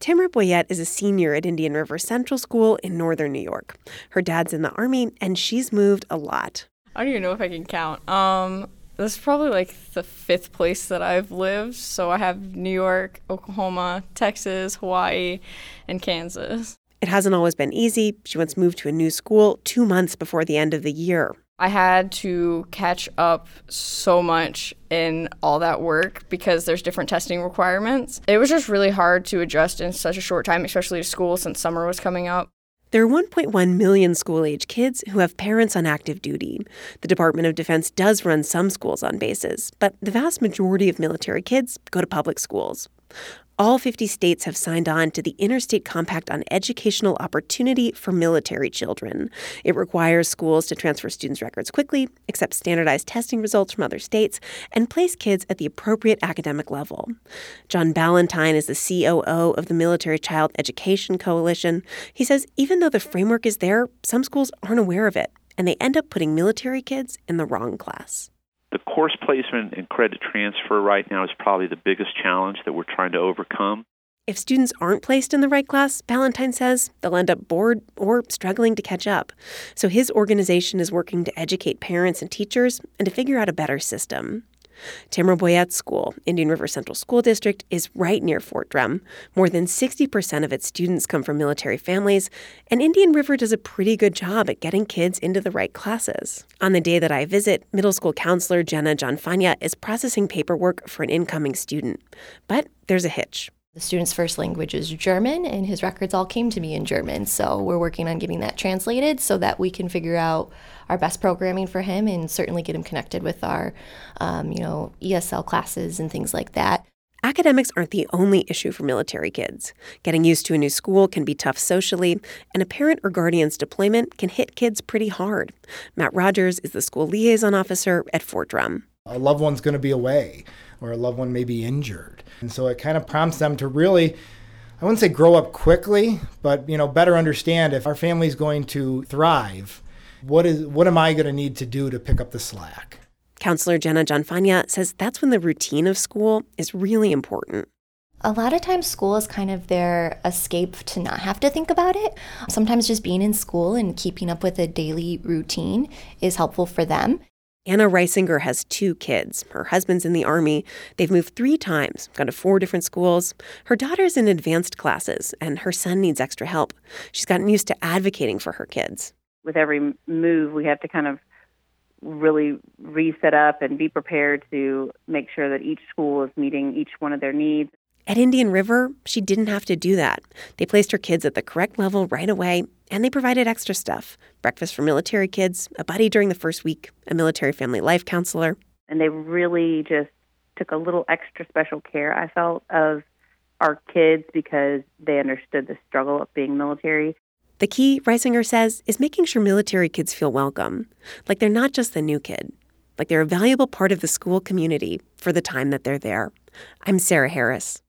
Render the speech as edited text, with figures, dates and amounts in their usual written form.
Tamara Boyette is a senior at Indian River Central School in northern New York. Her dad's in the Army, and she's moved a lot. I don't even know if I can count. This is probably like the fifth place that I've lived. So I have New York, Oklahoma, Texas, Hawaii, and Kansas. It hasn't always been easy. She once moved to a new school 2 months before the end of the year. I had to catch up so much in all that work because there's different testing requirements. It was just really hard to adjust in such a short time, especially to school since summer was coming up. There are 1.1 million school-age kids who have parents on active duty. The Department of Defense does run some schools on bases, but the vast majority of military kids go to public schools. All 50 states have signed on to the Interstate Compact on Educational Opportunity for Military Children. It requires schools to transfer students' records quickly, accept standardized testing results from other states, and place kids at the appropriate academic level. John Ballantyne is the COO of the Military Child Education Coalition. He says even though the framework is there, some schools aren't aware of it, and they end up putting military kids in the wrong class. The course placement and credit transfer right now is probably the biggest challenge that we're trying to overcome. If students aren't placed in the right class, Ballantyne says, they'll end up bored or struggling to catch up. So his organization is working to educate parents and teachers and to figure out a better system. Tamara Boyette's school, Indian River Central School District, is right near Fort Drum. More than 60% of its students come from military families, and Indian River does a pretty good job at getting kids into the right classes. On the day that I visit, middle school counselor Jenna Johnfania is processing paperwork for an incoming student. But there's a hitch. The student's first language is German, and his records all came to me in German. So we're working on getting that translated so that we can figure out our best programming for him and certainly get him connected with our, ESL classes and things like that. Academics aren't the only issue for military kids. Getting used to a new school can be tough socially, and a parent or guardian's deployment can hit kids pretty hard. Matt Rogers is the school liaison officer at Fort Drum. A loved one's going to be away, or a loved one may be injured. And so it kind of prompts them to really, I wouldn't say grow up quickly, but, better understand if our family's going to thrive, what am I going to need to do to pick up the slack? Counselor Jenna Johnfania says that's when the routine of school is really important. A lot of times school is kind of their escape to not have to think about it. Sometimes just being in school and keeping up with a daily routine is helpful for them. Anna Reisinger has 2 kids. Her husband's in the Army. They've moved 3 times, gone to 4 different schools. Her daughter's in advanced classes, and her son needs extra help. She's gotten used to advocating for her kids. With every move, we have to kind of really reset up and be prepared to make sure that each school is meeting each one of their needs. At Indian River, she didn't have to do that. They placed her kids at the correct level right away, and they provided extra stuff. Breakfast for military kids, a buddy during the first week, a military family life counselor. And they really just took a little extra special care, I felt, of our kids because they understood the struggle of being military. The key, Reisinger says, is making sure military kids feel welcome. Like they're not just the new kid. Like they're a valuable part of the school community for the time that they're there. I'm Sarah Harris.